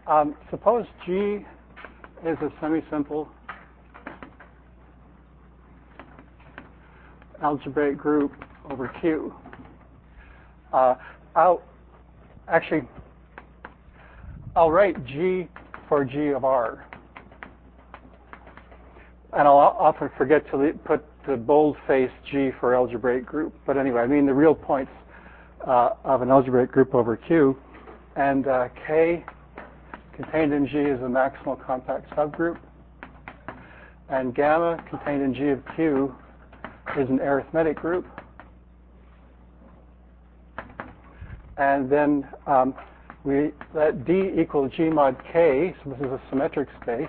Suppose G is a semi-simple algebraic group over Q. I'll write G for G of R. And I'll often forget to put the bold-faced G for algebraic group. But anyway, I mean the real points of an algebraic group over Q. And K contained in G is a maximal compact subgroup. And gamma contained in G of Q is an arithmetic group. And then we let D equal G mod K, so this is a symmetric space.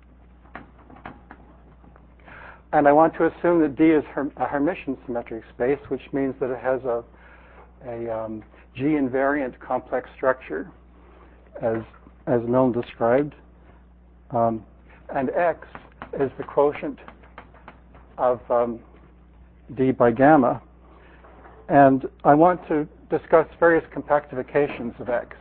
And I want to assume that D is a Hermitian symmetric space, which means that it has a G invariant complex structure, as Milne described. And X is the quotient of D by gamma. And I want to discuss various compactifications of X.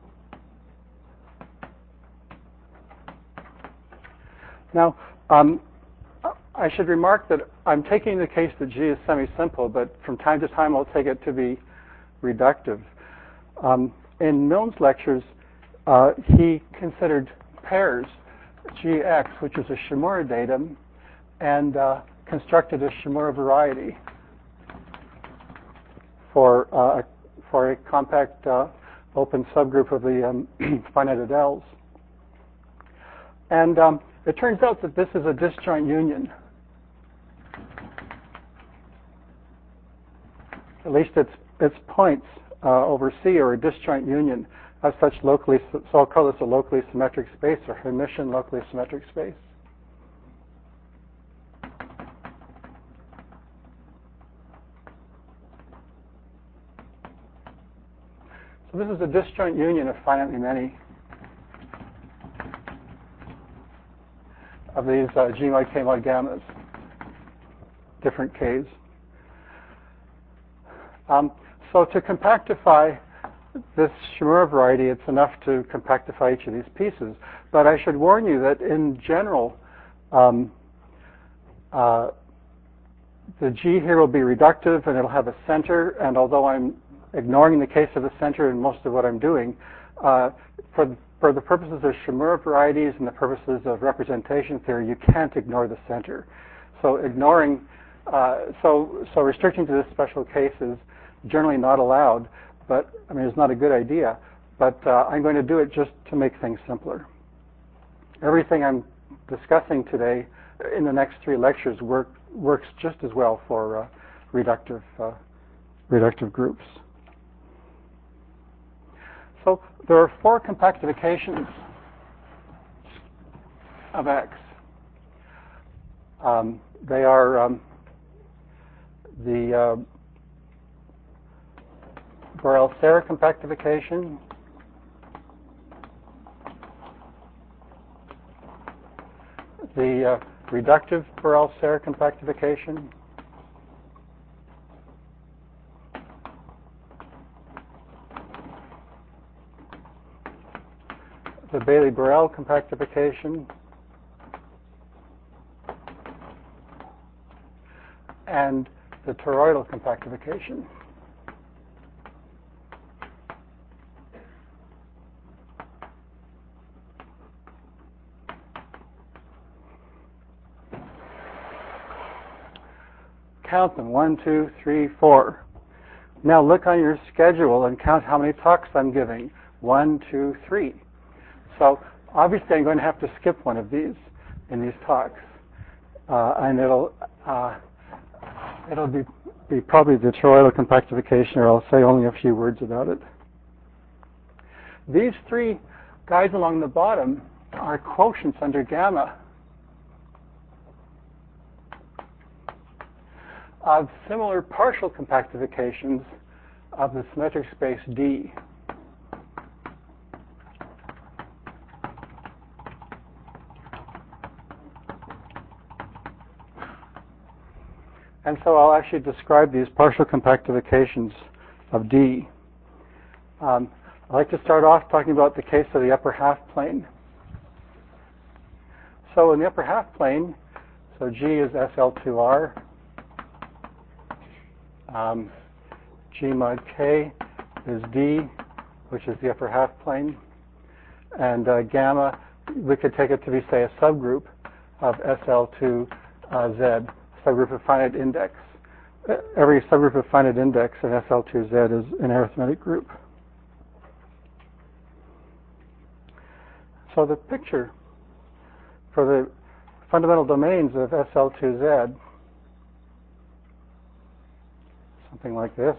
Now, I should remark that I'm taking the case that G is semi-simple, but from time to time I'll take it to be reductive. In Milne's lectures, he considered pairs, Gx, which is a Shimura datum, and constructed a Shimura variety for a compact open subgroup of the finite adels. And it turns out that this is a disjoint union. At least its points over C are a disjoint union of such locally, so I'll call this a locally symmetric space, or Hermitian locally symmetric space. So this is a disjoint union of finitely many of these G mod K mod gammas, different Ks. So to compactify this Shimura variety, it's enough to compactify each of these pieces. But I should warn you that in general, the G here will be reductive and it'll have a center. And although I'm ignoring the case of the center in most of what I'm doing, for the purposes of Shimura varieties and the purposes of representation theory, you can't ignore the center. So so restricting to this special case is generally not allowed, but I mean it's not a good idea. But I'm going to do it just to make things simpler. Everything I'm discussing today in the next 3 lectures works just as well for reductive groups. So there are 4 compactifications of X. They are the Borel-Serre compactification, the reductive Borel-Serre compactification, the Bailey-Borel compactification, and the toroidal compactification. Count them, 1, 2, 3, 4. Now look on your schedule and count how many talks I'm giving. 1, 2, 3. So obviously I'm going to have to skip one of these in these talks. And it'll be probably the toroidal compactification, or I'll say only a few words about it. These 3 guys along the bottom are quotients under gamma of similar partial compactifications of the symmetric space D. And so I'll actually describe these partial compactifications of D. I'll like to start off talking about the case of the upper half plane. So in the upper half plane, so G is SL2R. G mod K is D, which is the upper half plane. And gamma, we could take it to be, say, a subgroup of SL2Z, subgroup of finite index. Every subgroup of finite index in SL2Z is an arithmetic group. So the picture for the fundamental domains of SL2Z, something like this.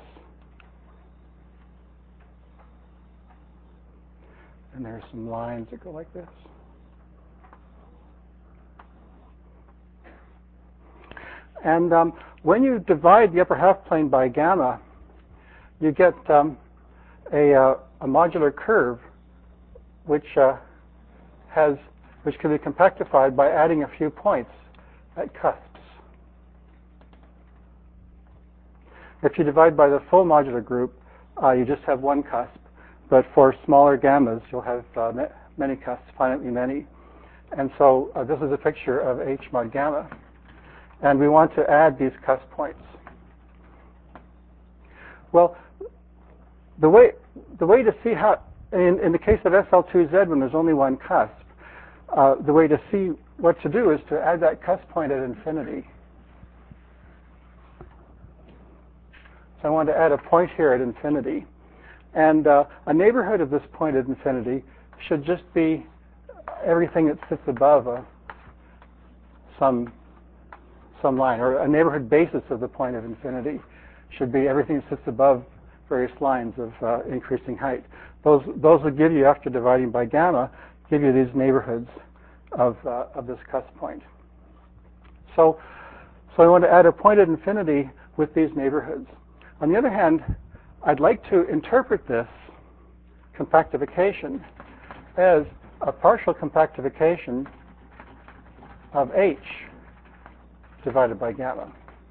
And there's some lines that go like this. And when you divide the upper half plane by gamma, you get a modular curve which can be compactified by adding a few points at cusps. If you divide by the full modular group, you just have one cusp. But for smaller gammas, you'll have many cusps, finitely many. And so this is a picture of H mod gamma. And we want to add these cusp points. Well, the way to see how, in the case of SL2Z, when there's only one cusp, the way to see what to do is to add that cusp point at infinity. So I want to add a point here at infinity. And a neighborhood of this point at infinity should just be everything that sits above some line, or a neighborhood basis of the point of infinity should be everything that sits above various lines of increasing height. Those will give you, after dividing by gamma, give you these neighborhoods of this cusp point. So I want to add a point at infinity with these neighborhoods. On the other hand, I'd like to interpret this compactification as a partial compactification of H divided by gamma.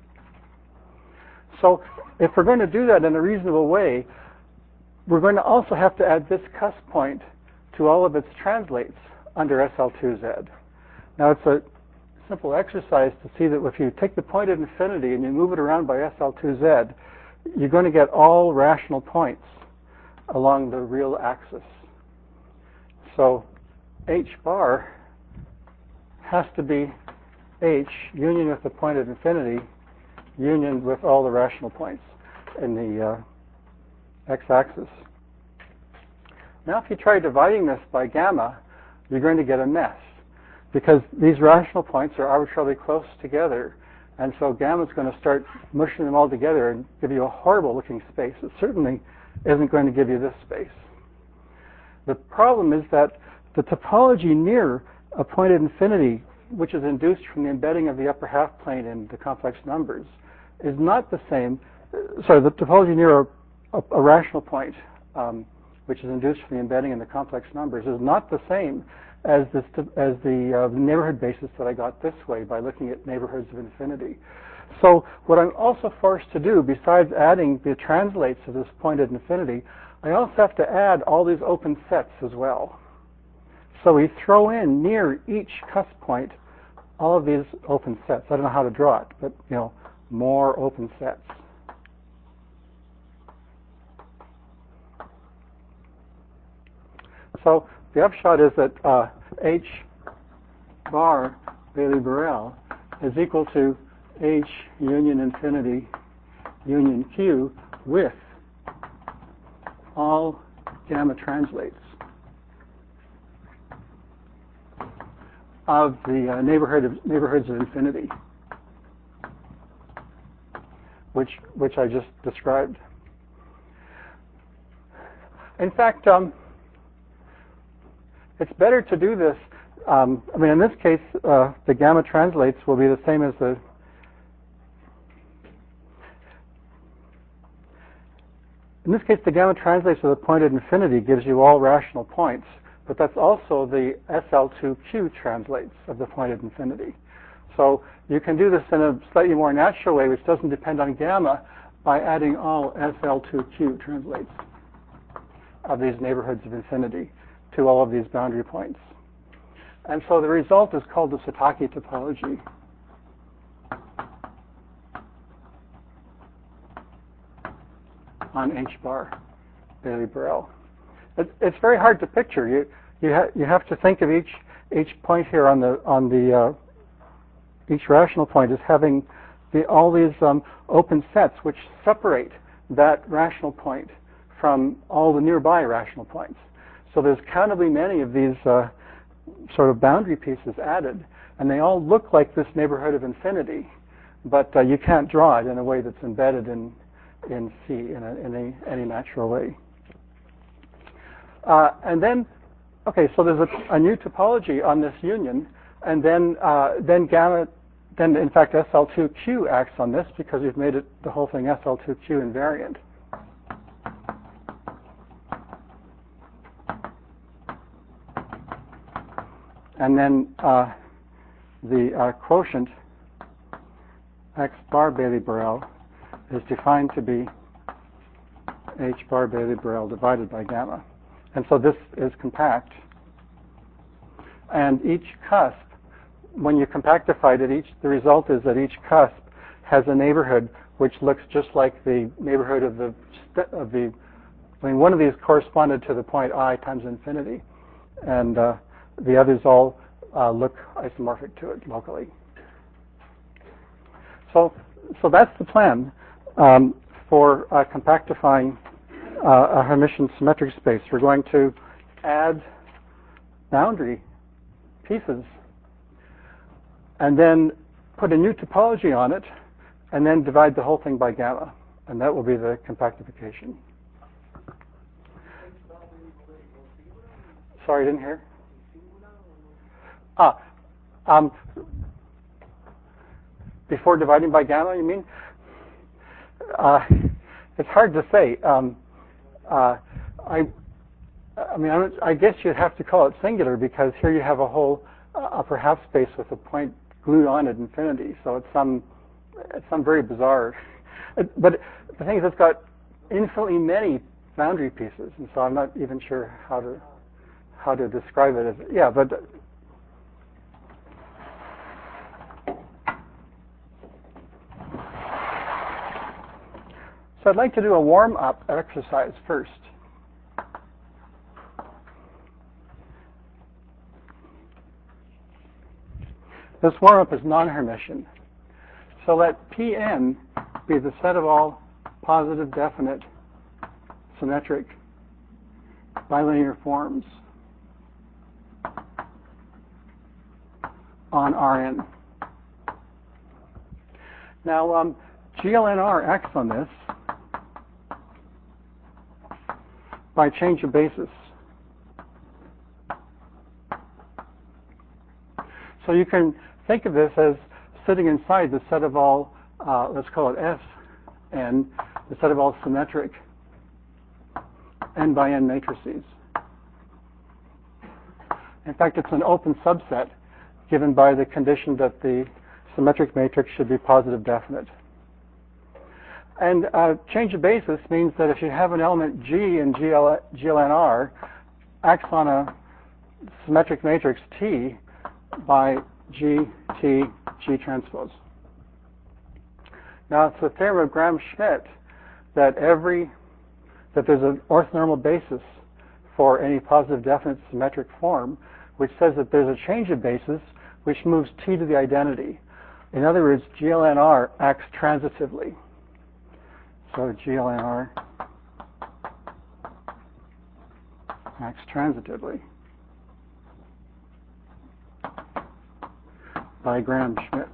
So if we're going to do that in a reasonable way, we're going to also have to add this cusp point to all of its translates under SL2Z. Now it's a simple exercise to see that if you take the point at infinity and you move it around by SL2Z, you're going to get all rational points along the real axis. So H bar has to be H union with the point at infinity, union with all the rational points in the x-axis. Now if you try dividing this by gamma, you're going to get a mess, because these rational points are arbitrarily close together. And so gamma is going to start mushing them all together and give you a horrible looking space. It certainly isn't going to give you this space. The problem is that the topology near a point at infinity, which is induced from the embedding of the upper half plane in the complex numbers, is not the same. Sorry, the topology near a rational point, which is induced from the embedding in the complex numbers, is not the same as the neighborhood basis that I got this way by looking at neighborhoods of infinity. So what I'm also forced to do, besides adding the translates of this point at infinity, I also have to add all these open sets as well. So we throw in near each cusp point all of these open sets. I don't know how to draw it, but more open sets. So the upshot is that H bar Bailey-Burrell is equal to H union infinity union Q with all gamma translates of the neighborhoods of infinity, which I just described. In fact, it's better to do this. In this case, the gamma translates will be the same as the. In this case, the gamma translates to the point at infinity gives you all rational points, but that's also the SL2Q translates of the point at infinity. So you can do this in a slightly more natural way, which doesn't depend on gamma, by adding all SL2Q translates. of these neighborhoods of infinity to all of these boundary points. And so the result is called the Satake topology. On H bar Bailey-Burrell. It's very hard to picture. You have to think of each point here on each rational point as having all these open sets which separate that rational point from all the nearby rational points. So there's countably many of these sort of boundary pieces added, and they all look like this neighborhood of infinity, but you can't draw it in a way that's embedded in C in any natural way. And then, okay, so there's a new topology on this union, and then gamma, then in fact SL2Q acts on this because we've made it the whole thing SL2Q invariant. And then the quotient X bar Bailey-Burrell is defined to be H bar Bailey-Burrell divided by gamma. And so this is compact. And each cusp, when you compactify it, the result is that each cusp has a neighborhood which looks just like the neighborhood of one of these corresponded to the point I times infinity. And the others all look isomorphic to it locally. So that's the plan for compactifying a Hermitian symmetric space. We're going to add boundary pieces and then put a new topology on it and then divide the whole thing by gamma. And that will be the compactification. Sorry, I didn't hear. Before dividing by gamma, you mean? It's hard to say. I guess you'd have to call it singular because here you have a whole upper half space with a point glued on at infinity. So it's some very bizarre. But the thing is, it's got infinitely many boundary pieces, and so I'm not even sure how to describe it. But. So I'd like to do a warm-up exercise first. This warm-up is non-Hermitian. So let Pn be the set of all positive, definite, symmetric, bilinear forms on Rn. Now, GLNR acts on this by change of basis. So you can think of this as sitting inside the set of all, let's call it Sn, the set of all symmetric n by n matrices. In fact, it's an open subset given by the condition that the symmetric matrix should be positive definite. And change of basis means that if you have an element G in GLNR acts on a symmetric matrix T by G, T, G transpose. Now it's the theorem of Gram-Schmidt that there's an orthonormal basis for any positive definite symmetric form, which says that there's a change of basis which moves T to the identity. In other words, GLNR acts transitively. So GLNR acts transitively by Gram-Schmidt.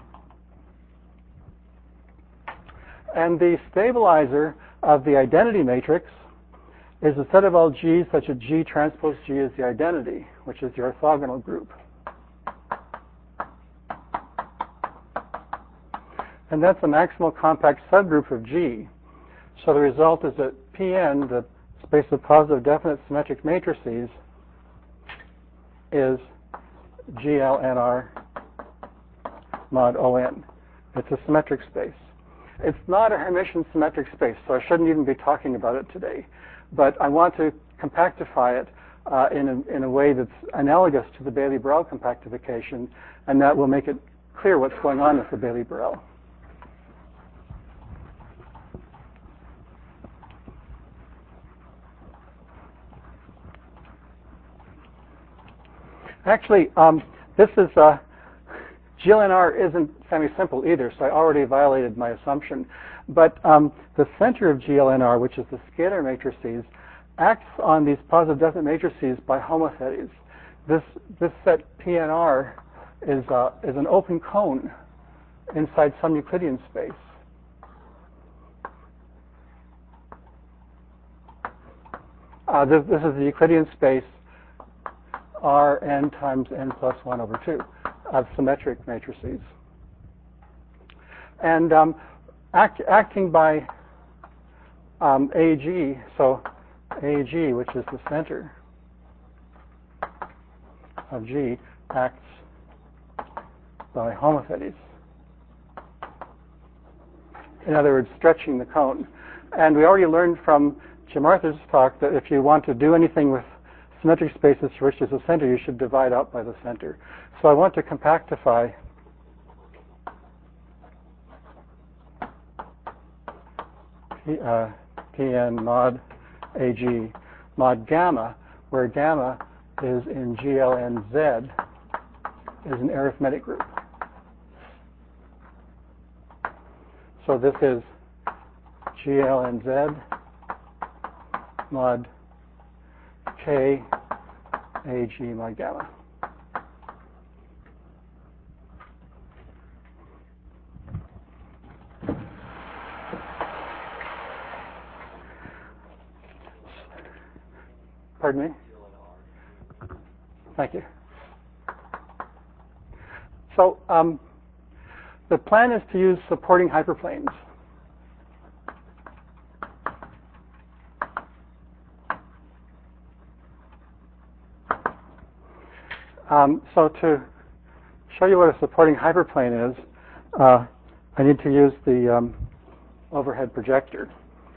And the stabilizer of the identity matrix is a set of all G's such that G transpose G is the identity, which is the orthogonal group. And that's a maximal compact subgroup of G. So the result is that Pn, the space of positive definite symmetric matrices, is GLNR mod On. It's a symmetric space. It's not a Hermitian symmetric space, so I shouldn't even be talking about it today. but I want to compactify it in a way that's analogous to the Bailey-Burrell compactification, and that will make it clear what's going on with the Bailey-Burrell. Actually, this is GLNR isn't semi-simple either, so I already violated my assumption. But the center of GLNR, which is the scalar matrices, acts on these positive definite matrices by homotheties. This set PNR is an open cone inside some Euclidean space. This is the Euclidean space Rn times n plus 1 over 2 of symmetric matrices. And acting by AG, so AG, which is the center of G, acts by homotheties. In other words, stretching the cone. And we already learned from Jim Arthur's talk that if you want to do anything with symmetric spaces for which there's a center, you should divide out by the center. So I want to compactify Pn mod Ag mod gamma, where gamma is in GLNZ, is an arithmetic group. So this is GLNZ mod K Ag mod gamma. Pardon me? Thank you. So the plan is to use supporting hyperplanes. So to show you what a supporting hyperplane is, I need to use the overhead projector.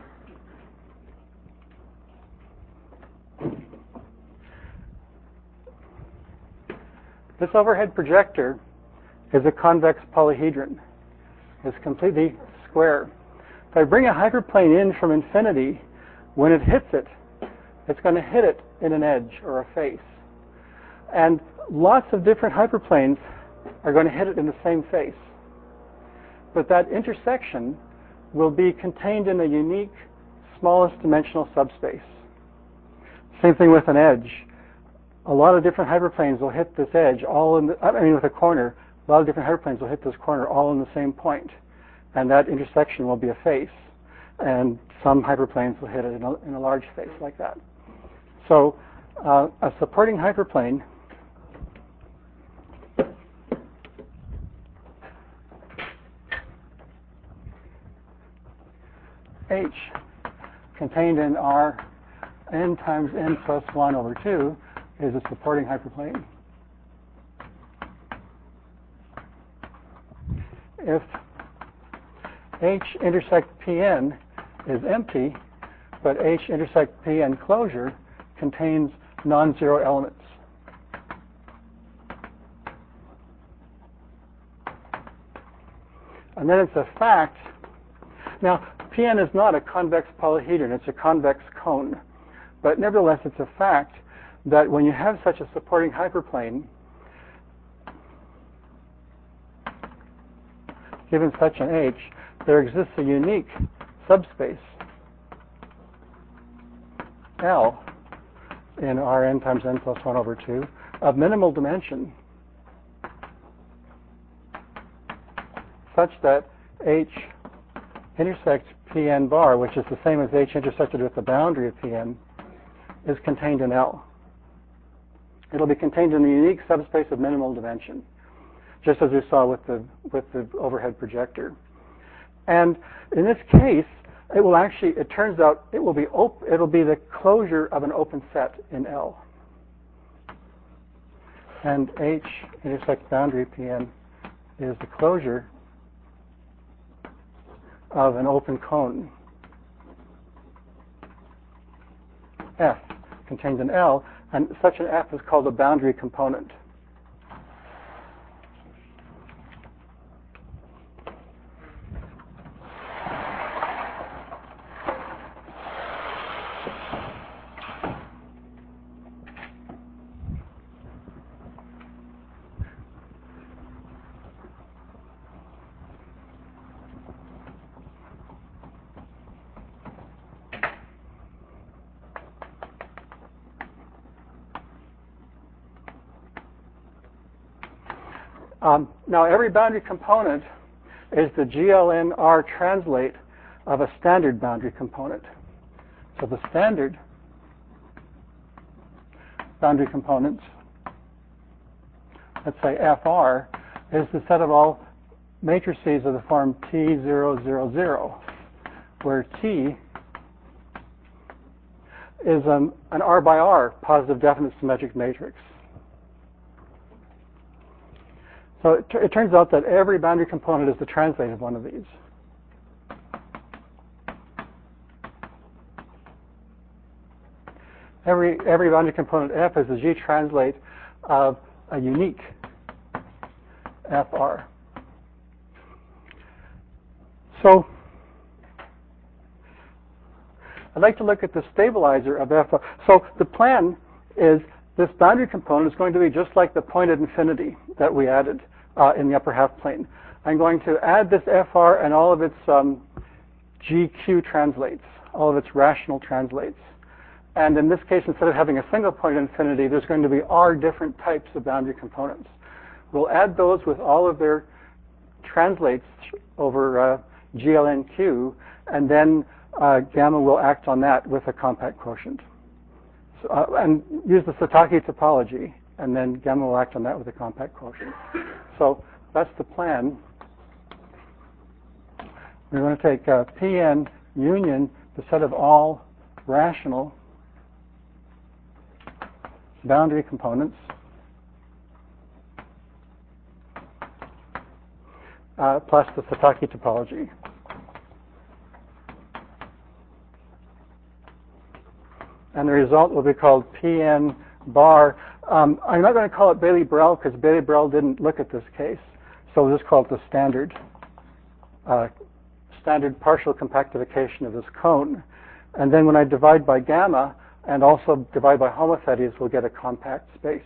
This overhead projector is a convex polyhedron. It's completely square. If I bring a hyperplane in from infinity, when it hits it, it's going to hit it in an edge or a face. And lots of different hyperplanes are going to hit it in the same face. But that intersection will be contained in a unique, smallest dimensional subspace. Same thing with an edge. A lot of different hyperplanes will hit this edge, with a corner. A lot of different hyperplanes will hit this corner all in the same point. And that intersection will be a face. And some hyperplanes will hit it in a large face like that. So a supporting hyperplane H contained in R n times n plus 1 over 2 is a supporting hyperplane. If H intersect Pn is empty, but H intersect Pn closure contains non-zero elements. And then it's a fact. Now, Pn is not a convex polyhedron, it's a convex cone. But nevertheless, it's a fact that when you have such a supporting hyperplane, given such an H, there exists a unique subspace, L, in Rn times n plus 1 over 2, of minimal dimension, such that H intersects Pn bar, which is the same as H intersected with the boundary of Pn, is contained in L. It'll be contained in the unique subspace of minimal dimension, just as we saw with the overhead projector. And in this case, it will actually, it turns out, it'll be the closure of an open set in L. And H intersects boundary Pn is the closure of an open cone. F contains an L, and such an F is called a boundary component. Now, every boundary component is the GLNR translate of a standard boundary component. So the standard boundary components, let's say FR, is the set of all matrices of the form T000, where T is an R by R positive definite symmetric matrix. So it turns out that every boundary component is the translate of one of these. Every boundary component F is a G translate of a unique FR. So I'd like to look at the stabilizer of FR. So the plan is this boundary component is going to be just like the point at infinity that we added in the upper half plane. I'm going to add this FR and all of its GQ translates, all of its rational translates. And in this case, instead of having a single point at infinity, there's going to be R different types of boundary components. We'll add those with all of their translates over GLNQ, and then gamma will act on that with a compact quotient. So, and use the Satake topology, and then gamma will act on that with a compact quotient. So that's the plan. We're going to take Pn union the set of all rational boundary components plus the Satake topology. And the result will be called Pn bar. I'm not going to call it Bailey-Brell because Bailey-Brell didn't look at this case. So we'll just call it the standard partial compactification of this cone. And then when I divide by gamma and also divide by homotheties, we'll get a compact space.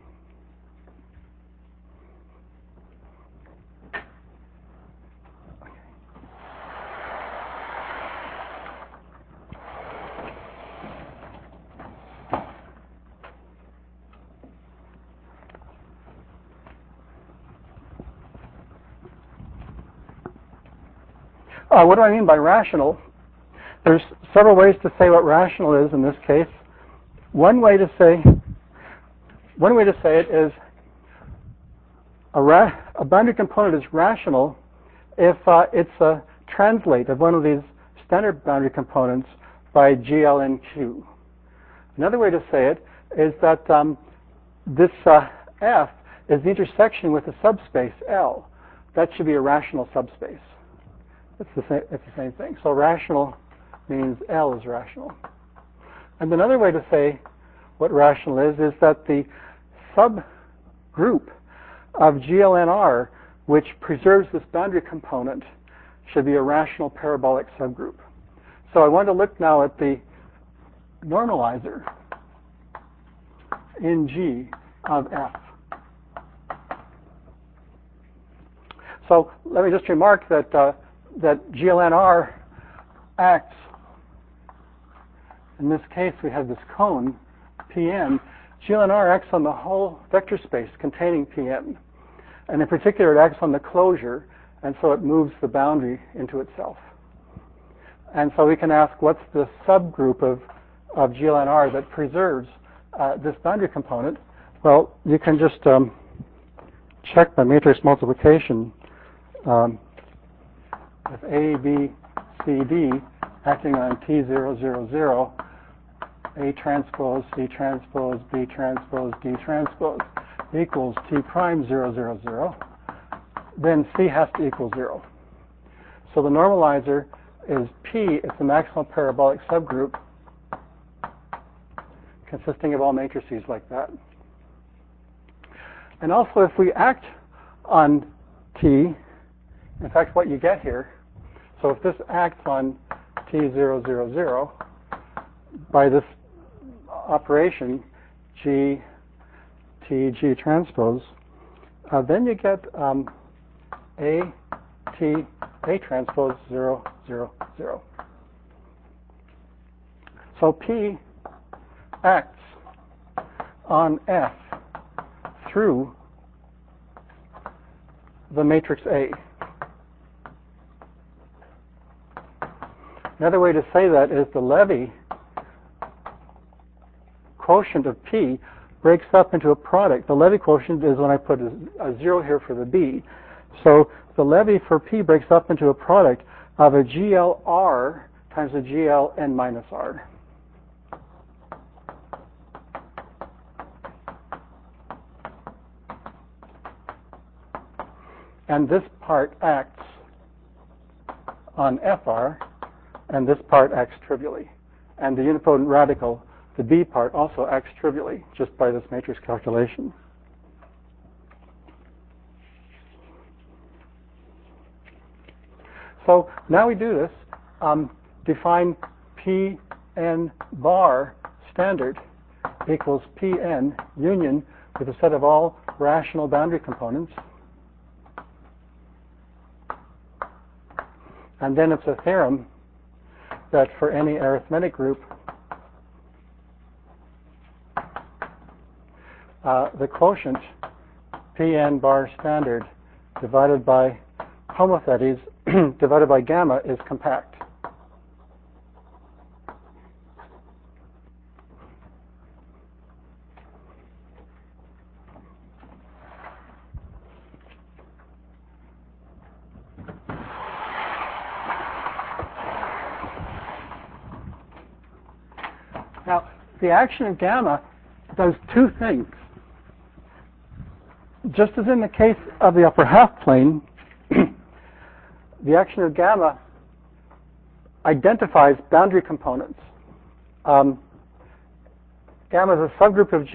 What do I mean by rational? There's several ways to say what rational is in this case. One way to say it is a boundary component is rational if it's a translate of one of these standard boundary components by GLNQ. Another way to say it is that this F is the intersection with a subspace L. That should be a rational subspace. It's the same thing. So rational means L is rational. And another way to say what rational is that the subgroup of GLNR, which preserves this boundary component, should be a rational parabolic subgroup. So I want to look now at the normalizer in G of F. So let me just remark that GLNR acts, in this case we have this cone, Pn. GLNR acts on the whole vector space containing Pn. And in particular, it acts on the closure, and so it moves the boundary into itself. And so we can ask, what's the subgroup of GLNR that preserves this boundary component? Well, you can just check by matrix multiplication with A, B, C, D acting on T000, A transpose, C transpose, B transpose, D transpose equals T prime 000, then C has to equal 0. So the normalizer is P, it's the maximal parabolic subgroup consisting of all matrices like that. And also, if we act on T, in fact, what you get here, so if this acts on T0, 0, 0, by this operation, G, T, G transpose, then you get A, T, A transpose 0, 0, 0. So P acts on F through the matrix A. Another way to say that is the Levy quotient of P breaks up into a product. The Levy quotient is when I put a 0 here for the B. So the Levy for P breaks up into a product of a GLR times a GLN minus R. And this part acts on FR, and this part acts trivially. And the unipotent radical, the B part, also acts trivially, just by this matrix calculation. So now we do this. Define Pn bar standard equals Pn union with a set of all rational boundary components. And then it's a theorem that for any arithmetic group, the quotient Pn bar standard divided by homotheties divided by gamma is compact. Now, the action of gamma does two things. Just as in the case of the upper half plane, the action of gamma identifies boundary components. Gamma is a subgroup of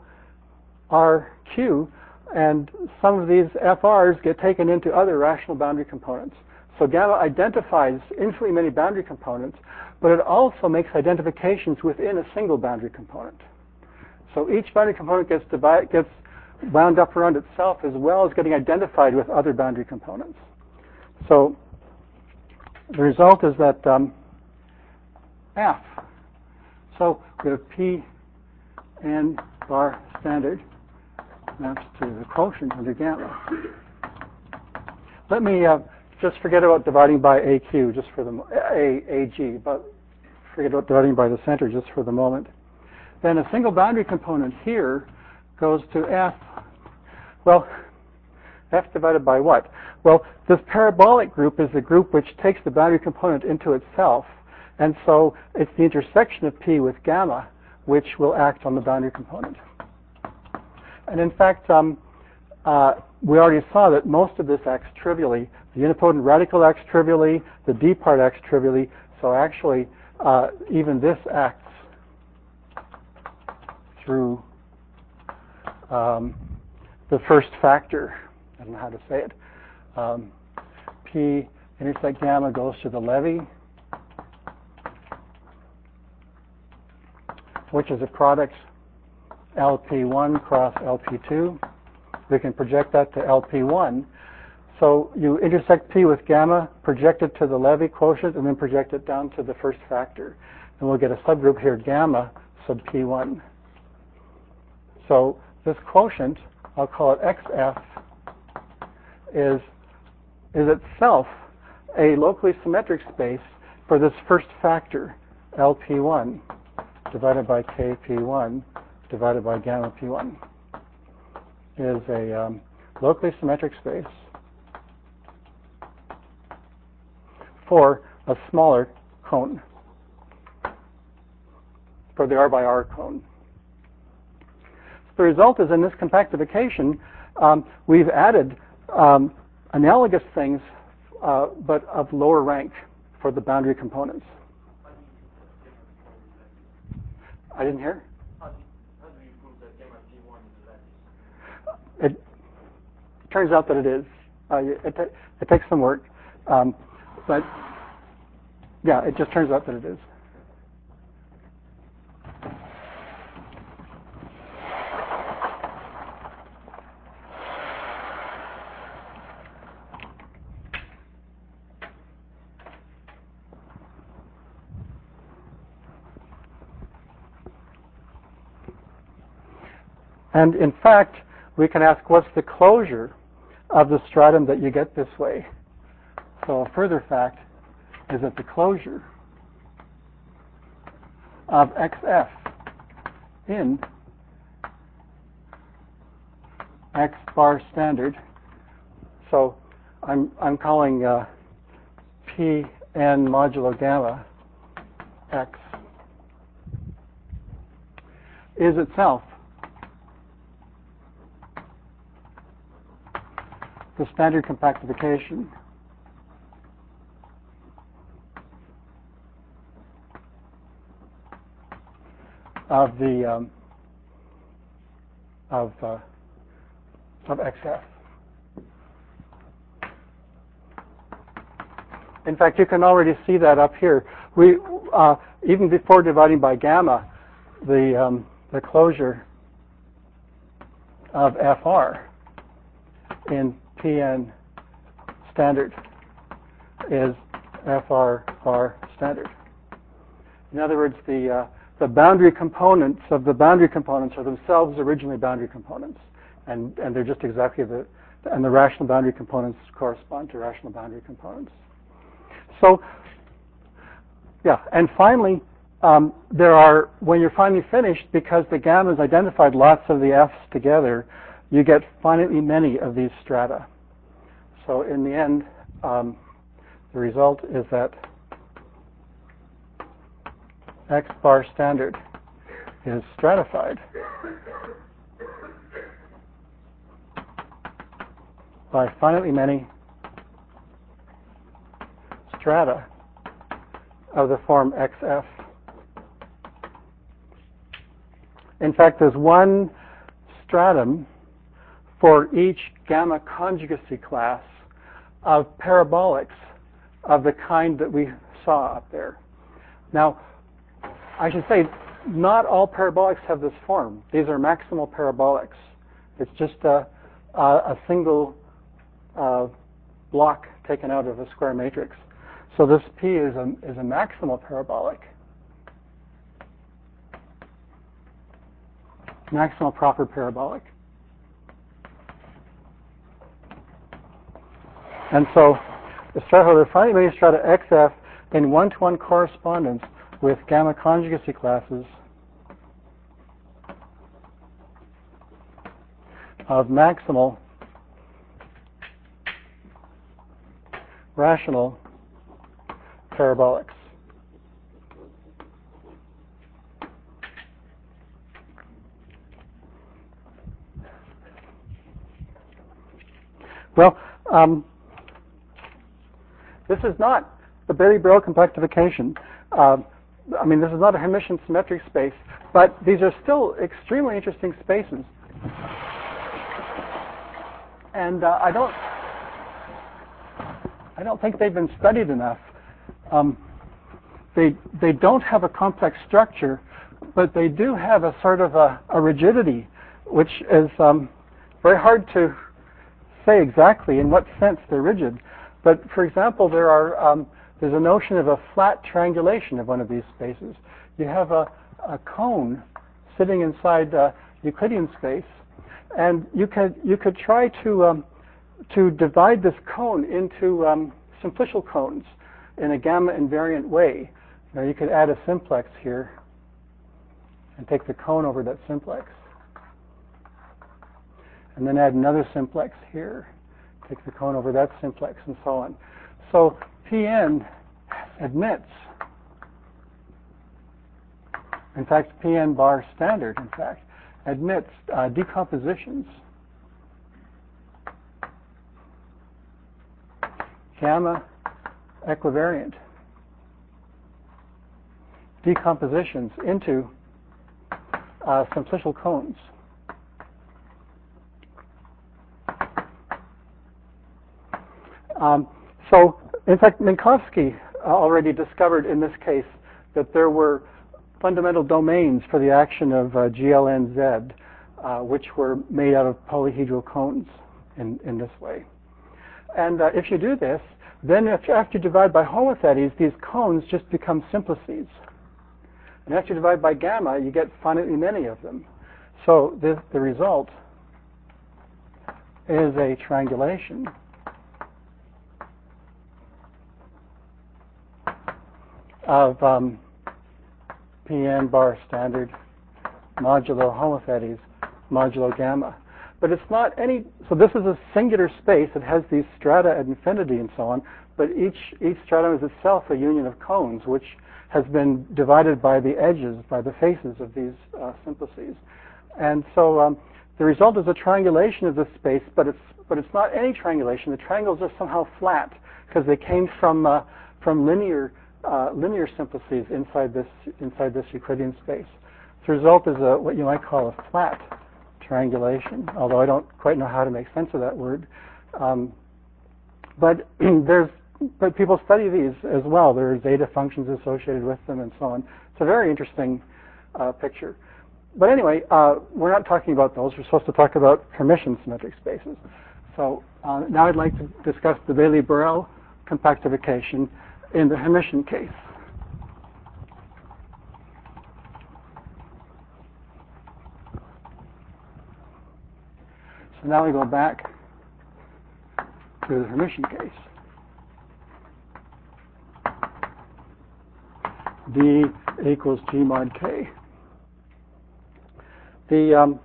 GLRQ, and some of these FRs get taken into other rational boundary components. So gamma identifies infinitely many boundary components, but it also makes identifications within a single boundary component. So each boundary component gets wound up around itself as well as getting identified with other boundary components. So the result is that F, so we have P n bar standard maps to the quotient under gamma. Let me just forget about dividing by AQ just for the AG, but forget about dividing by the center just for the moment. Then a single boundary component here goes to F. Well, F divided by what? Well, this parabolic group is the group which takes the boundary component into itself, and so it's the intersection of P with gamma which will act on the boundary component. And in fact, we already saw that most of this acts trivially. The unipotent radical acts trivially, the D part acts trivially, so actually even this acts through the first factor. I don't know how to say it. P intersect gamma goes to the Levy, which is a product LP1 cross LP2. We can project that to LP1. So you intersect P with gamma, project it to the Levy quotient, and then project it down to the first factor. And we'll get a subgroup here, gamma sub P1. So this quotient, I'll call it XF, is itself a locally symmetric space for this first factor, LP1, divided by KP1, divided by gamma P1, is a locally symmetric space for a smaller cone, for the R by R cone. The result is in this compactification, we've added analogous things, but of lower rank for the boundary components. I didn't hear? How It turns out that it is. It takes some work, but yeah, it just turns out that it is. And in fact, we can ask, what's the closure of the stratum that you get this way? So a further fact is that the closure of XF in X bar standard, so I'm calling Pn modulo gamma X, is itself the standard compactification of the of XF. In fact, you can already see that up here. We even before dividing by gamma, the closure of FR in Pn standard is FR bar standard. In other words, the boundary components of the boundary components are themselves originally boundary components, and they're just exactly and the rational boundary components correspond to rational boundary components. So, yeah, and finally, when you're finally finished, because the gamma has identified lots of the F's together, you get finitely many of these strata. So in the end, the result is that X bar standard is stratified by finitely many strata of the form XF. In fact, there's one stratum for each gamma conjugacy class of parabolics of the kind that we saw up there. Now, I should say, not all parabolics have this form. These are maximal parabolics. It's just a single block taken out of a square matrix. So this P is a maximal parabolic. Maximal proper parabolic. And so the finitely many strata XF in one-to-one correspondence with gamma conjugacy classes of maximal rational parabolics. Well, this is not the Berry-Borel compactification. I mean, this is not a Hermitian symmetric space, but these are still extremely interesting spaces. And I don't think they've been studied enough. They don't have a complex structure, but they do have a sort of a rigidity, which is very hard to say exactly in what sense they're rigid. But for example, there's a notion of a flat triangulation of one of these spaces. You have a cone sitting inside Euclidean space, and you could try to divide this cone into simplicial cones in a gamma invariant way. Now you could add a simplex here and take the cone over that simplex, and then add another simplex here, take the cone over that simplex, and so on. So Pn admits, in fact, Pn bar standard, in fact, admits decompositions, gamma equivariant decompositions into simplicial cones. So, in fact, Minkowski already discovered in this case that there were fundamental domains for the action of GLNZ, which were made out of polyhedral cones in this way. And if you do this, then after you divide by homotheties, these cones just become simplices. And after you divide by gamma, you get finitely many of them. So the result is a triangulation of Pn bar standard modulo homotheties modulo gamma. But it's not any, so this is a singular space. It has these strata at infinity and so on, but each stratum is itself a union of cones, which has been divided by the edges, by the faces of these simplices. And so the result is a triangulation of this space, but it's not any triangulation. The triangles are somehow flat because they came from linear simplices inside this Euclidean space. The result is what you might call a flat triangulation, although I don't quite know how to make sense of that word. But people study these as well. There are zeta functions associated with them and so on. It's a very interesting picture. But anyway, we're not talking about those. We're supposed to talk about Hermitian symmetric spaces. So now I'd like to discuss the Bailey-Borel compactification in the Hermitian case. So now we go back to the Hermitian case. D equals G mod K. The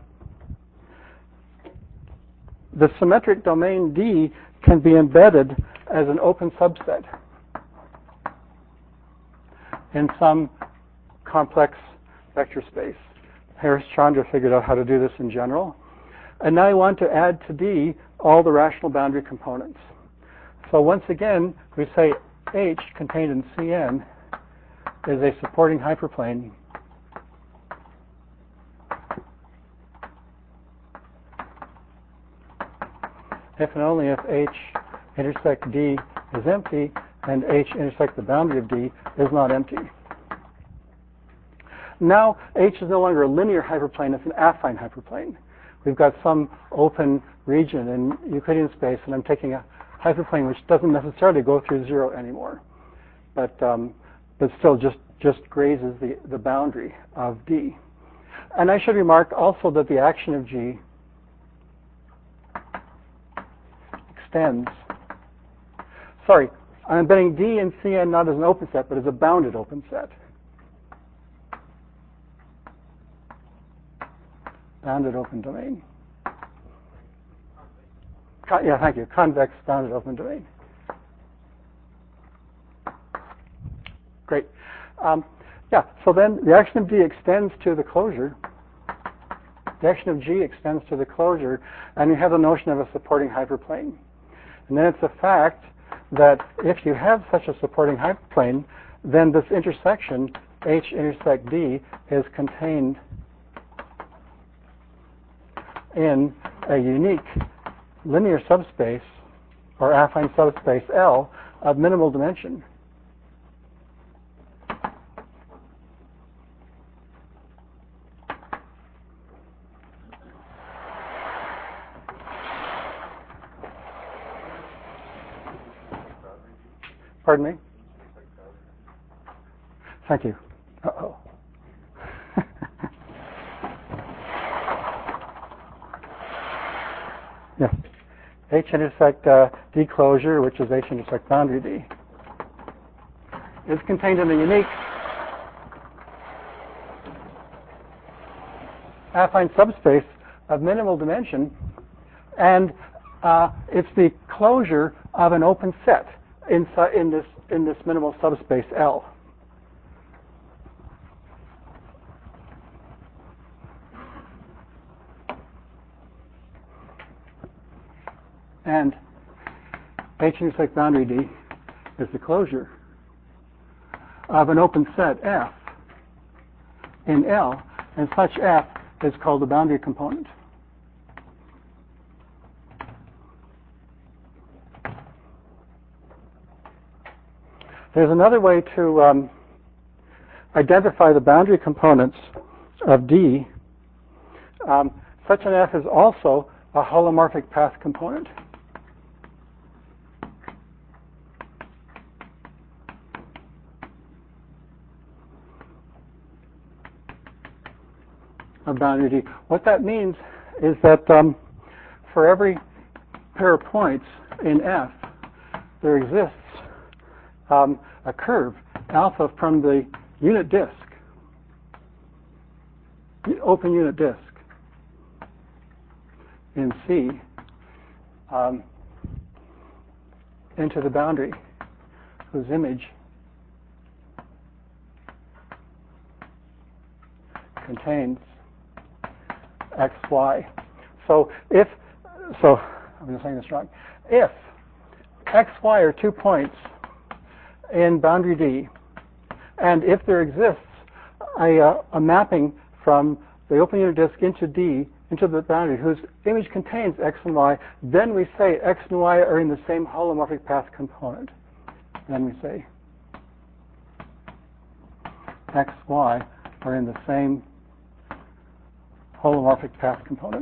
symmetric domain D can be embedded as an open subset in some complex vector space. Harris-Chandra figured out how to do this in general. And now I want to add to D all the rational boundary components. So once again, we say H contained in Cn is a supporting hyperplane if and only if H intersect D is empty and H intersect the boundary of D is not empty. Now H is no longer a linear hyperplane, it's an affine hyperplane. We've got some open region in Euclidean space, and I'm taking a hyperplane which doesn't necessarily go through zero anymore, but still just grazes the boundary of D. And I should remark also that the action of G extends. Sorry, I'm embedding D in Cn not as an open set, but as a bounded open set. Bounded open domain. Yeah, thank you. Convex bounded open domain. Great. Yeah, so then the action of D extends to the closure. The action of G extends to the closure, and you have the notion of a supporting hyperplane. And then it's a fact that if you have such a supporting hyperplane, then this intersection, H intersect D, is contained in a unique linear subspace, or affine subspace L, of minimal dimension. Pardon me? Thank you. Uh-oh. Yeah. H intersect D closure, which is H intersect boundary D, is contained in a unique affine subspace of minimal dimension, and it's the closure of an open set inside in this minimal subspace L. And H intersect boundary D is the closure of an open set F in L, and such F is called the boundary component. There's another way to identify the boundary components of D. Such an F is also a holomorphic path component. Of boundary D. What that means is that for every pair of points in F, there exists a curve, alpha, from the unit disk, the open unit disk in C, into the boundary whose image contains x, y. So I'm saying this wrong. If x, y are 2 points in boundary D, and if there exists a mapping from the open unit disk into D, into the boundary whose image contains x and y, then we say x and y are in the same holomorphic path component. Then we say x, y are in the same holomorphic path component.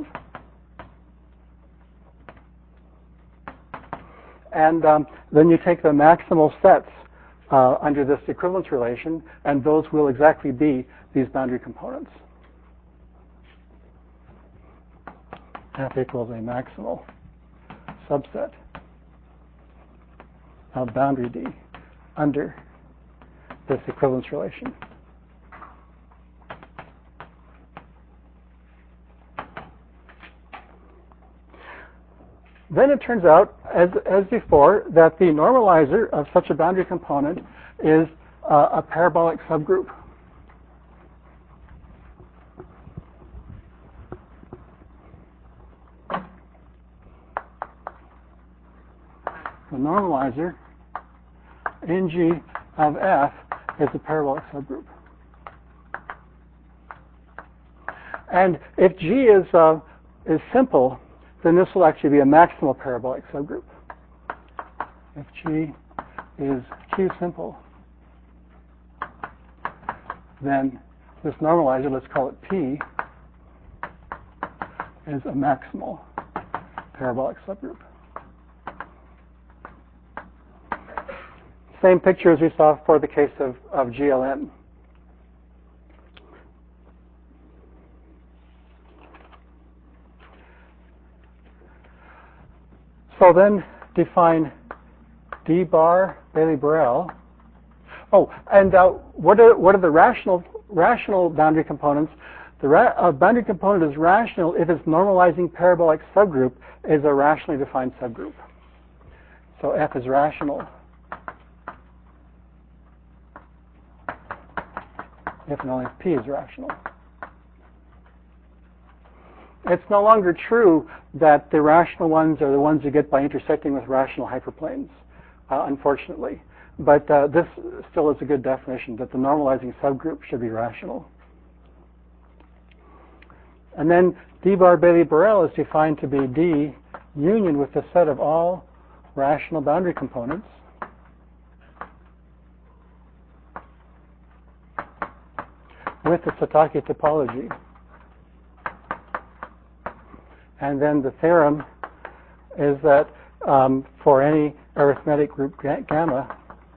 And then you take the maximal sets under this equivalence relation, and those will exactly be these boundary components. F equals a maximal subset of boundary D under this equivalence relation. Then it turns out, as before, that the normalizer of such a boundary component is a parabolic subgroup. The normalizer in G of F is a parabolic subgroup. And if G is simple, then this will actually be a maximal parabolic subgroup. If G is Q simple, then this normalizer, let's call it P, is a maximal parabolic subgroup. Same picture as we saw for the case of GLN. So then define D bar Bailey-Borel. Oh, and what are the rational boundary components? The boundary component is rational if its normalizing parabolic subgroup is a rationally defined subgroup. So F is rational if and only if P is rational. It's no longer true that the rational ones are the ones you get by intersecting with rational hyperplanes, unfortunately. But this still is a good definition, that the normalizing subgroup should be rational. And then D bar Bailey-Borel is defined to be D union with the set of all rational boundary components with the Satake topology. And then the theorem is that for any arithmetic group gamma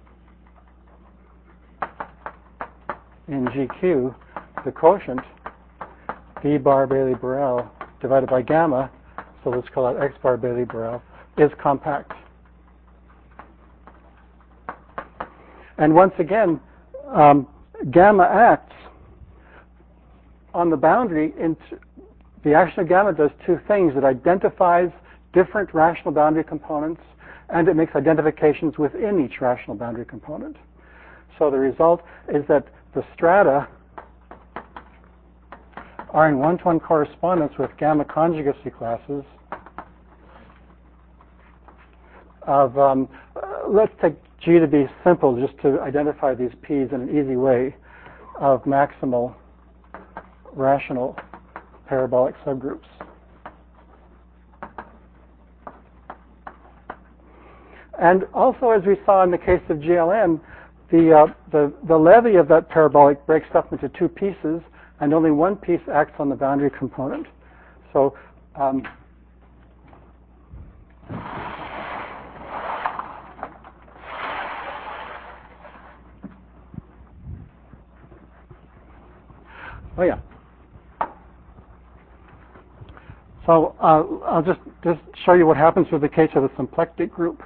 in GQ, the quotient D bar Bailey-Borel divided by gamma, so let's call it X bar Bailey-Borel, is compact. And once again, gamma acts on the boundary into the action of gamma does two things. It identifies different rational boundary components, and it makes identifications within each rational boundary component. So the result is that the strata are in one-to-one correspondence with gamma conjugacy classes of, let's take G to be simple just to identify these P's in an easy way, of maximal rational parabolic subgroups. And also, as we saw in the case of GLN, the levy of that parabolic breaks up into two pieces, and only one piece acts on the boundary component. So oh yeah. So I'll just show you what happens with the case of the symplectic group.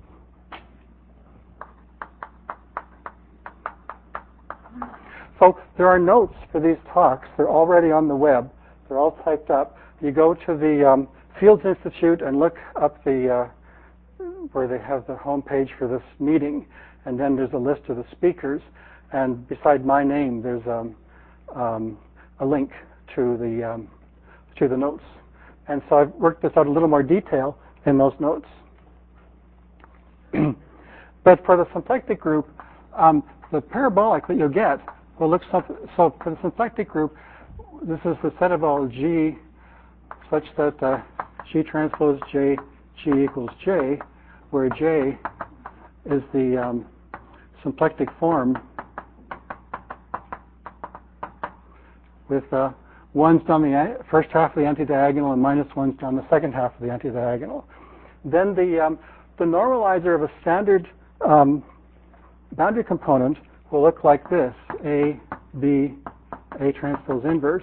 So there are notes for these talks. They're already on the web. They're all typed up. You go to the Fields Institute and look up the where they have the homepage for this meeting, and then there's a list of the speakers. And beside my name, there's a link to the notes. And so I've worked this out in a little more detail in those notes. But for the symplectic group, the parabolic that you'll get will look something. So for the symplectic group, this is the set of all G such that G transpose J, G equals J, where J is the symplectic form with ones down the first half of the antidiagonal and minus ones down the second half of the antidiagonal. Then the normalizer of a standard boundary component will look like this: A, B, A transpose inverse.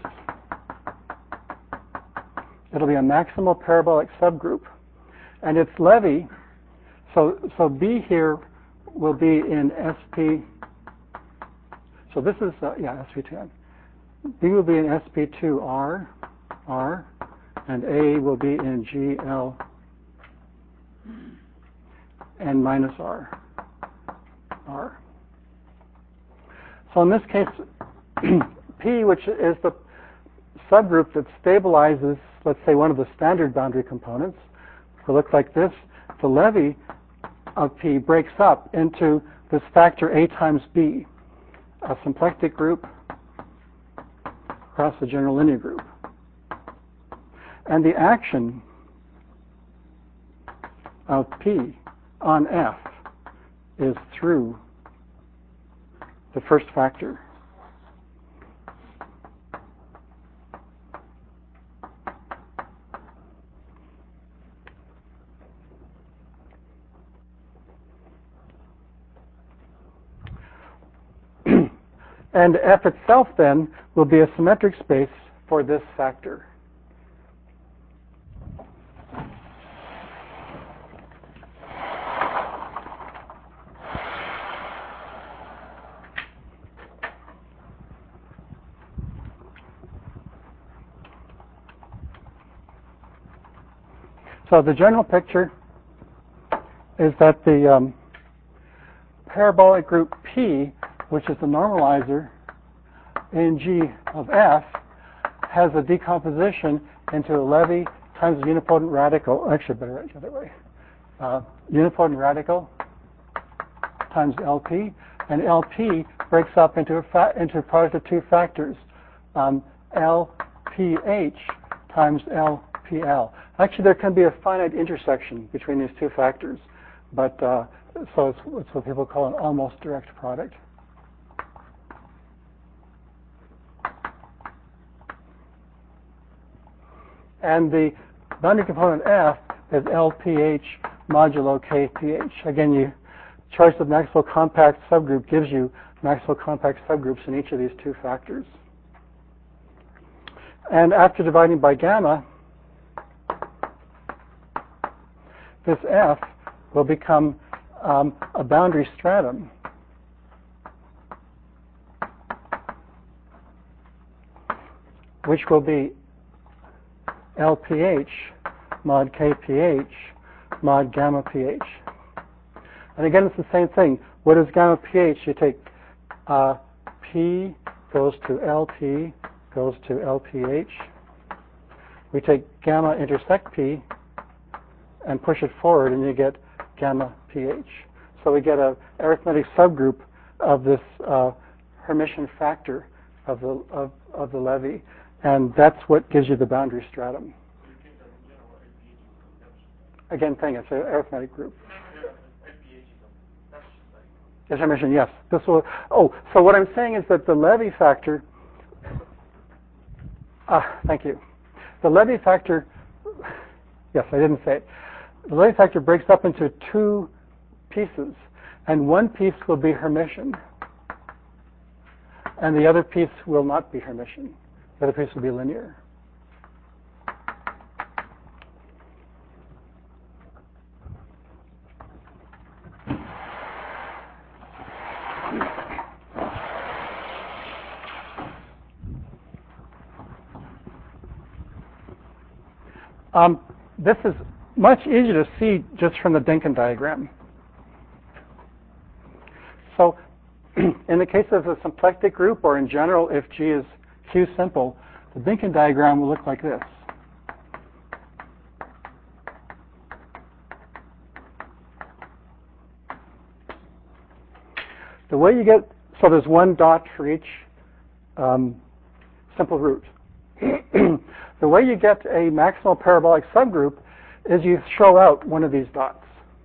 It'll be a maximal parabolic subgroup, and its levy. So B here will be in SP. So this is SP10. B will be in SP2R, R, and A will be in GL N minus R, R. So in this case, P, which is the subgroup that stabilizes, let's say, one of the standard boundary components, will look like this. The levy of P breaks up into this factor A times B, a symplectic group across the general linear group. And the action of P on F is through the first factor. And F itself then will be a symmetric space for this factor. So the general picture is that the parabolic group P, which is the normalizer in G of F, has a decomposition into a levy times a unipotent radical. Actually, better write it the other way. Unipotent radical times LP, and LP breaks up into a product of two factors, LPH times LPL. Actually, there can be a finite intersection between these two factors, but so it's what people call an almost direct product. And the boundary component F is LPH modulo KPH. Again, you choice of Maxwell compact subgroup gives you Maxwell compact subgroups in each of these two factors. And after dividing by gamma, this F will become a boundary stratum which will be LPH mod KPH mod gamma pH. And again, it's the same thing. What is gamma pH? You take P goes to LP goes to LPH. We take gamma intersect P and push it forward, and you get gamma pH. So we get an arithmetic subgroup of this Hermitian factor of the levy, and that's what gives you the boundary stratum. Again, it's an arithmetic group. Is Hermitian, yes. This will. Oh, so what I'm saying is that the Levy factor. Thank you. The Levy factor. Yes, I didn't say it. The Levy factor breaks up into two pieces, and one piece will be Hermitian, and the other piece will not be Hermitian. The other piece will be linear. This is much easier to see just from the Dynkin diagram. So in the case of a symplectic group, or in general, if G is Q simple, the Dynkin diagram will look like this. The way you get, so there's one dot for each simple root. The way you get a maximal parabolic subgroup is you throw out one of these dots.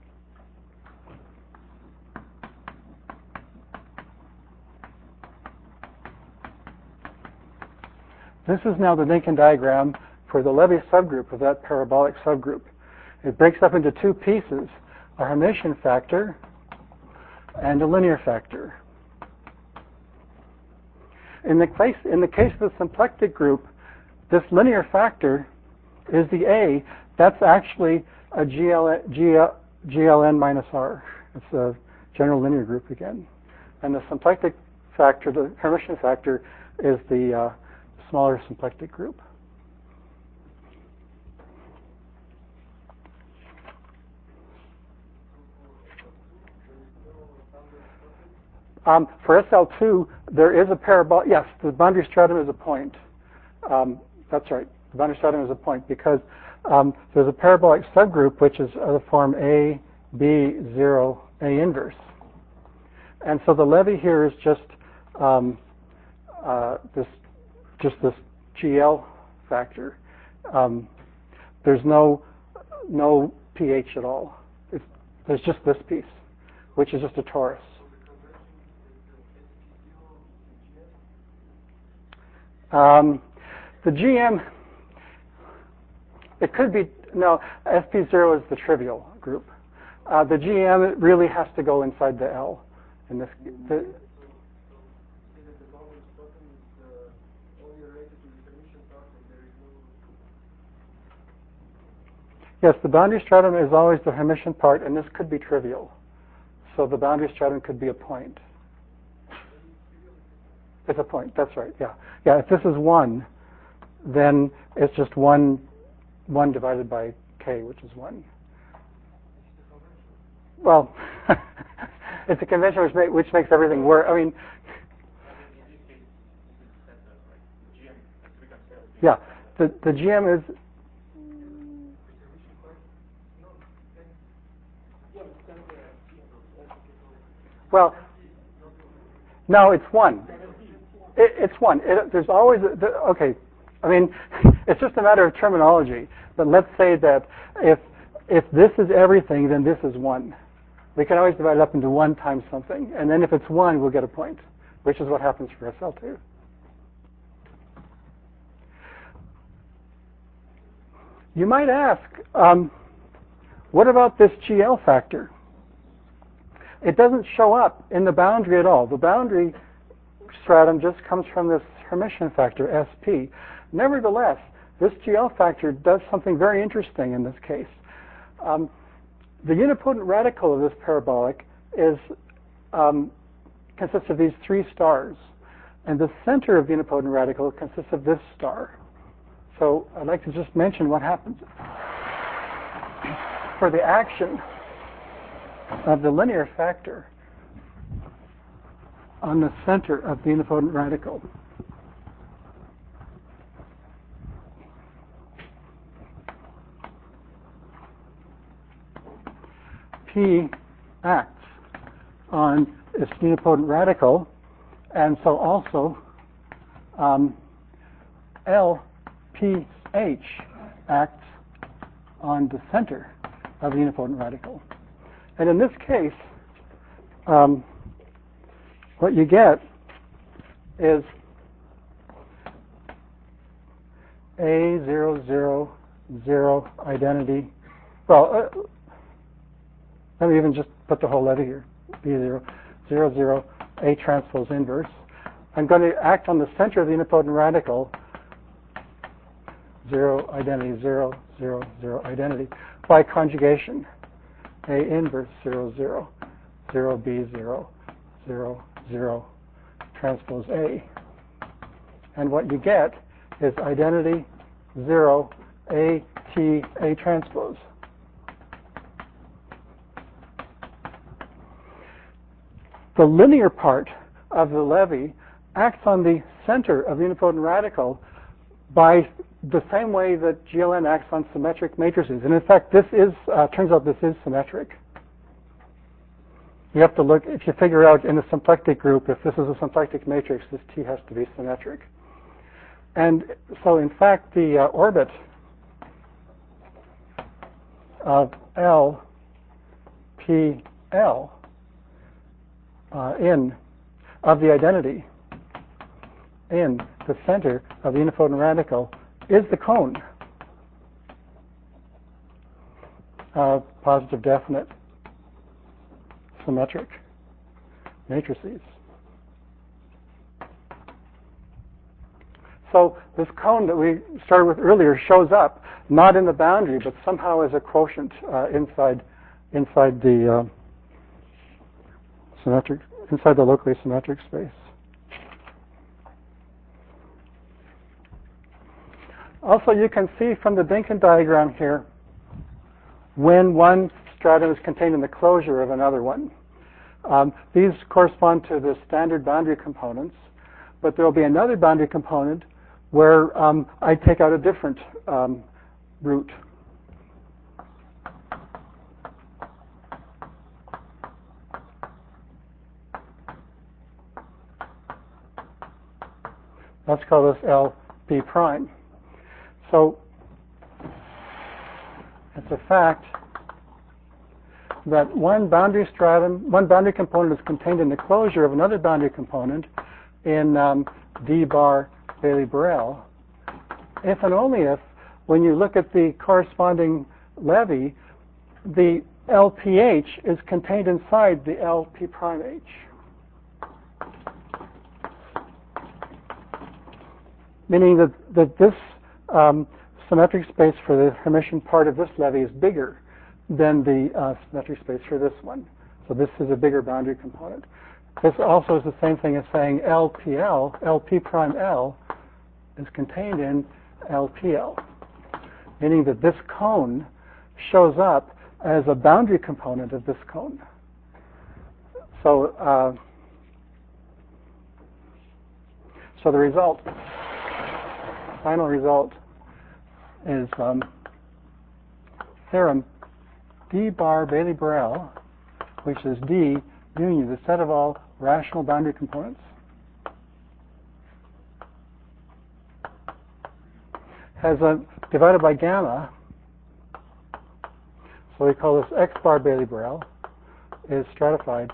This is now the Dynkin diagram for the Levy subgroup of that parabolic subgroup. It breaks up into two pieces, a Hermitian factor and a linear factor. In the case of the symplectic group, this linear factor is the A. That's actually a GLN minus R. It's a general linear group again. And the symplectic factor, the Hermitian factor, is the smaller symplectic group. For SL2, there is a parabolic. Yes, the boundary stratum is a point. That's right. The boundary stratum is a point because there's a parabolic subgroup which is of the form A, B, 0, A inverse. And so the Levy here is just this GL factor. There's no pH at all. There's just this piece, which is just a torus. The GM, it could be, no, SP0 is the trivial group. The GM really has to go inside the L. In this, yes, the boundary stratum is always the Hermitian part, and this could be trivial. So the boundary stratum could be a point. It's a point, that's right, yeah. Yeah, if this is 1, then it's just 1 divided by K, which is 1. Well, it's a convention which makes everything work. I mean, yeah, the GM is... Well, no, it's 1. It's 1. There's always... okay, I mean, it's just a matter of terminology. But let's say that if this is everything, then this is 1. We can always divide it up into 1 times something. And then if it's 1, we'll get a point, which is what happens for SL2. You might ask, what about this GL factor? It doesn't show up in the boundary at all. The boundary stratum just comes from this Hermitian factor, SP. Nevertheless, this GL factor does something very interesting in this case. The unipotent radical of this parabolic consists of these 3 stars. And the center of the unipotent radical consists of this star. So I'd like to just mention what happens. For the action of the linear factor on the center of the unipotent radical, P acts on its unipotent radical, and so also LPH acts on the center of the unipotent radical. And in this case, what you get is A0, 0 identity. Well, let me even just put the whole levy here. B0, 0, 0, A transpose inverse. I'm going to act on the center of the unipotent radical, 0 identity, 0, 0, 0 identity, by conjugation. A inverse 0, 0, 0, B 0, 0, 0, transpose A. And what you get is identity 0, A, T, A transpose. The linear part of the levy acts on the center of the unipotent radical by the same way that GLN acts on symmetric matrices. And in fact, this is, turns out this is symmetric. You have to look, if you figure out in a symplectic group, if this is a symplectic matrix, this T has to be symmetric. And so in fact, the orbit of L, P, L, in, of the identity in the center of the unipotent radical is the cone of positive definite symmetric matrices. So this cone that we started with earlier shows up not in the boundary, but somehow as a quotient inside the symmetric, inside the locally symmetric space. Also, you can see from the Dynkin diagram here when one stratum is contained in the closure of another one. These correspond to the standard boundary components, but there will be another boundary component where I take out a different root. Let's call this LP prime. So it's a fact that one boundary component is contained in the closure of another boundary component in D bar Bailey-Borel, if and only if, when you look at the corresponding levy, the LPH is contained inside the LP prime H. Meaning that this symmetric space for the Hermitian part of this levy is bigger than the symmetric space for this one. So this is a bigger boundary component. This also is the same thing as saying LPL, LP prime L, is contained in LPL, meaning that this cone shows up as a boundary component of this cone. So, so the result, final result, is theorem D bar Bailey-Borel, which is D union, the set of all rational boundary components, has a divided by gamma, so we call this X bar Bailey-Borel, is stratified,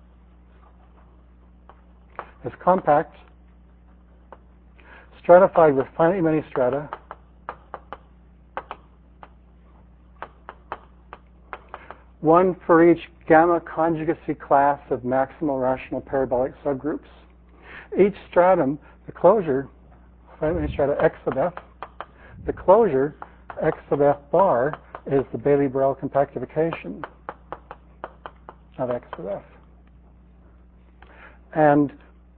is compact, stratified with finitely many strata, one for each gamma conjugacy class of maximal rational parabolic subgroups. Each stratum, the closure, finitely many strata X sub F, the closure, X sub F bar, is the Bailey-Borel compactification of X sub F. And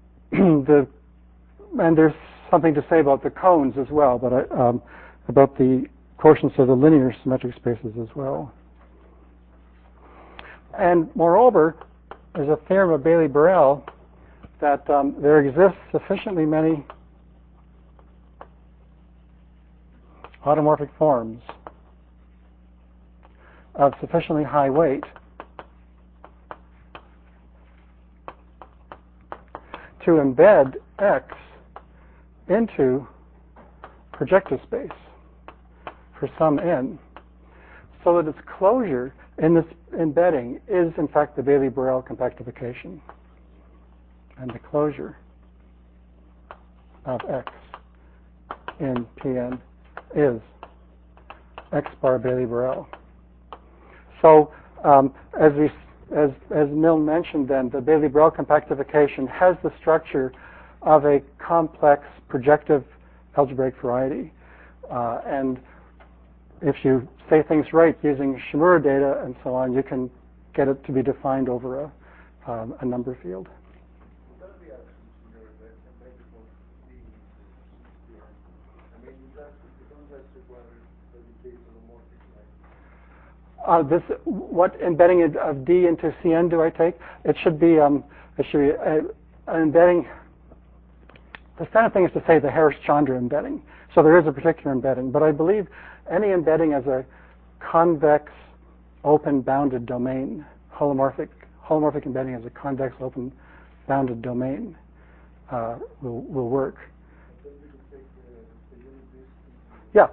there's something to say about the cones as well, but about the quotients of the linear symmetric spaces as well. And moreover, there's a theorem of Bailey-Borel that there exists sufficiently many automorphic forms of sufficiently high weight to embed X into projective space for some n, so that its closure in this embedding is in fact the Bailey-Borel compactification. and the closure of X in Pn is X bar Bailey-Borel. So as Milne mentioned then, the Bailey-Borel compactification has the structure of a complex projective algebraic variety. And if you say things right using Shimura data and so on, you can get it to be defined over a number field. What embedding of D into Cn do I take? It should be an embedding. The standard thing is to say the Harris-Chandra embedding. So there is a particular embedding, but I believe any embedding as a convex, open, bounded domain, holomorphic embedding as a convex, open, bounded domain will work. Yeah.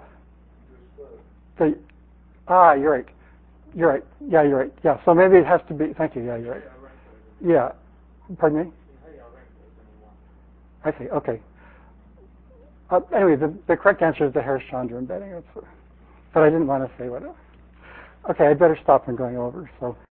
You're right. You're right. Yeah, you're right. Yeah, so maybe it has to be. Thank you. Yeah, you're right. Yeah. Pardon me? I see. Okay. Anyway, the correct answer is the Harris-Chandra embedding. But I didn't want to say what. Okay, I'd better stop from going over. So.